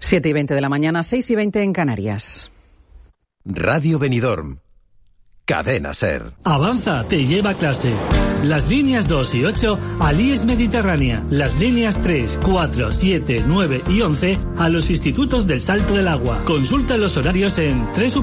7:20 de la mañana, 6:20 en Canarias. Radio Benidorm. Cadena SER. Avanza te lleva a clase. Las líneas 2 y 8 al IES Mediterránea. Las líneas 3, 4, 7, 9 y 11 a los institutos del Salto del Agua. Consulta los horarios en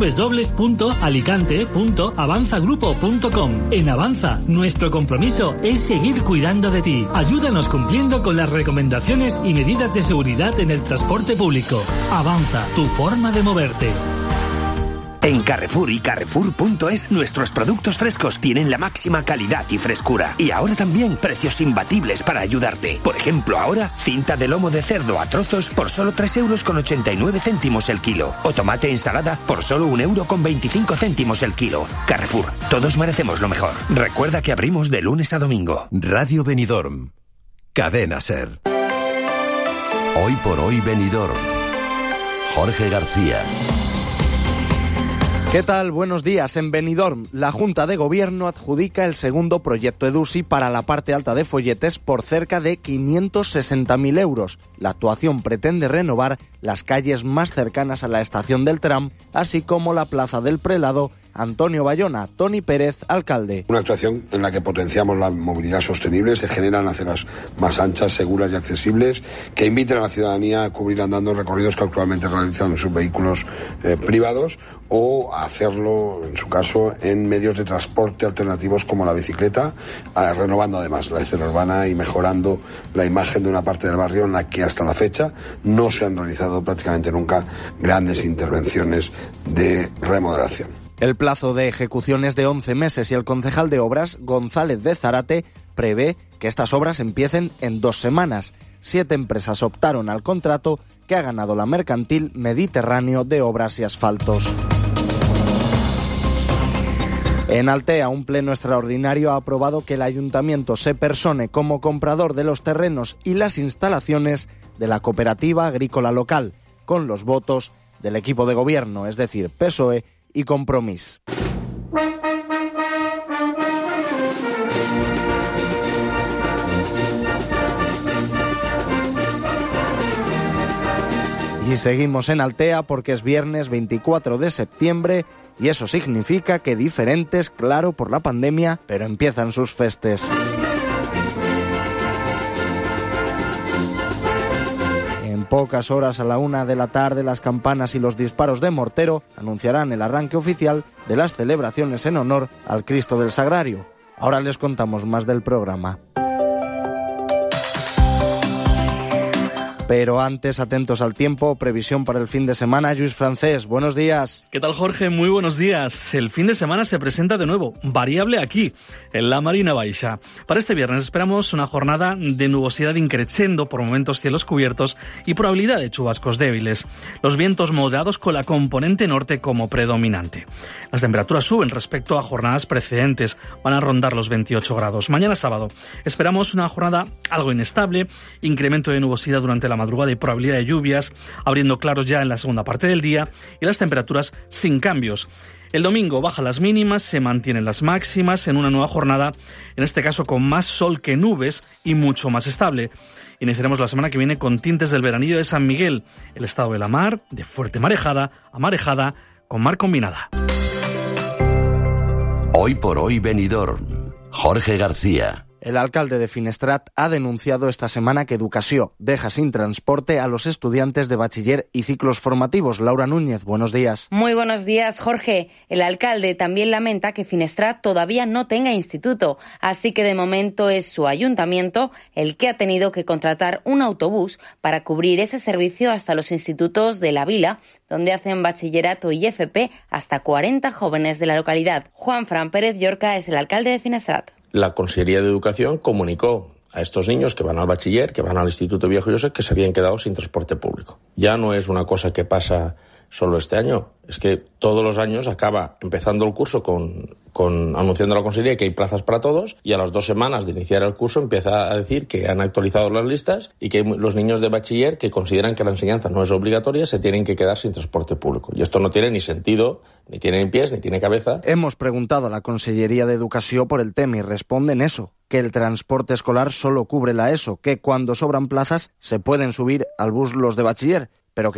www.alicante.avanzagrupo.com. En Avanza, nuestro compromiso es seguir cuidando de ti. Ayúdanos cumpliendo con las recomendaciones y medidas de seguridad en el transporte público. Avanza, tu forma de moverte. En Carrefour y Carrefour.es nuestros productos frescos tienen la máxima calidad y frescura. Y ahora también precios imbatibles para ayudarte. Por ejemplo, ahora, cinta de lomo de cerdo a trozos por solo 3,89 € el kilo. O tomate ensalada por solo 1,25 € el kilo. Carrefour, todos merecemos lo mejor. Recuerda que abrimos de lunes a domingo. Radio Benidorm. Cadena SER. Hoy por hoy Benidorm. Jorge García. ¿Qué tal? Buenos días. En Benidorm, la Junta de Gobierno adjudica el segundo proyecto EDUSI para la parte alta de Folletes por cerca de 560.000 euros. La actuación pretende renovar las calles más cercanas a la estación del tram, así como la Plaza del Prelado. Antonio Bayona, Toni Pérez, alcalde. Una actuación en la que potenciamos la movilidad sostenible, se generan aceras más anchas, seguras y accesibles, que inviten a la ciudadanía a cubrir andando recorridos que actualmente realizan en sus vehículos privados, o a hacerlo, en su caso, en medios de transporte alternativos como la bicicleta, renovando además la escena urbana y mejorando la imagen de una parte del barrio en la que hasta la fecha no se han realizado prácticamente nunca grandes intervenciones de remodelación. El plazo de ejecución es de 11 meses y el concejal de Obras, González de Zárate, prevé que estas obras empiecen en 2 semanas. 7 empresas optaron al contrato que ha ganado la mercantil Mediterráneo de Obras y Asfaltos. En Altea, un pleno extraordinario ha aprobado que el ayuntamiento se persone como comprador de los terrenos y las instalaciones de la cooperativa agrícola local, con los votos del equipo de gobierno, es decir, PSOE y Compromís. Y seguimos en Altea porque es viernes 24 de septiembre y eso significa que diferentes, claro, por la pandemia, pero empiezan sus festes. En pocas horas, a la 1 de la tarde, las campanas y los disparos de mortero anunciarán el arranque oficial de las celebraciones en honor al Cristo del Sagrario. Ahora les contamos más del programa. Pero antes, atentos al tiempo, previsión para el fin de semana. Lluís Francés, buenos días. ¿Qué tal, Jorge? Muy buenos días. El fin de semana se presenta de nuevo, variable aquí, en la Marina Baixa. Para este viernes esperamos una jornada de nubosidad increciendo, por momentos cielos cubiertos y probabilidad de chubascos débiles. Los vientos moderados con la componente norte como predominante. Las temperaturas suben respecto a jornadas precedentes, van a rondar los 28 grados. Mañana sábado esperamos una jornada algo inestable, incremento de nubosidad durante la madrugada y probabilidad de lluvias, abriendo claros ya en la segunda parte del día y las temperaturas sin cambios. El domingo bajan las mínimas, se mantienen las máximas en una nueva jornada, en este caso con más sol que nubes y mucho más estable. Iniciaremos la semana que viene con tintes del veranillo de San Miguel, el estado de la mar, de fuerte marejada a marejada con mar combinada. Hoy por hoy Benidorm. Jorge García. El alcalde de Finestrat ha denunciado esta semana que Educació deja sin transporte a los estudiantes de bachiller y ciclos formativos. Laura Núñez, buenos días. Muy buenos días, Jorge. El alcalde también lamenta que Finestrat todavía no tenga instituto, así que de momento es su ayuntamiento el que ha tenido que contratar un autobús para cubrir ese servicio hasta los institutos de La Vila, donde hacen bachillerato y FP hasta 40 jóvenes de la localidad. Juanfran Pérez Llorca es el alcalde de Finestrat. La Consellería de Educación comunicó a estos niños que van al bachiller, que van al Instituto Viejo Josep, que se habían quedado sin transporte público. Ya no es una cosa que pasa solo este año, es que todos los años acaba empezando el curso con anunciando a la Consellería que hay plazas para todos, y a las 2 semanas de iniciar el curso empieza a decir que han actualizado las listas y que los niños de bachiller que consideran que la enseñanza no es obligatoria se tienen que quedar sin transporte público. Y esto no tiene ni sentido, ni tiene ni pies, ni tiene cabeza. Hemos preguntado a la Consellería de Educación por el tema y responden eso, que el transporte escolar solo cubre la ESO, que cuando sobran plazas se pueden subir al bus los de bachiller,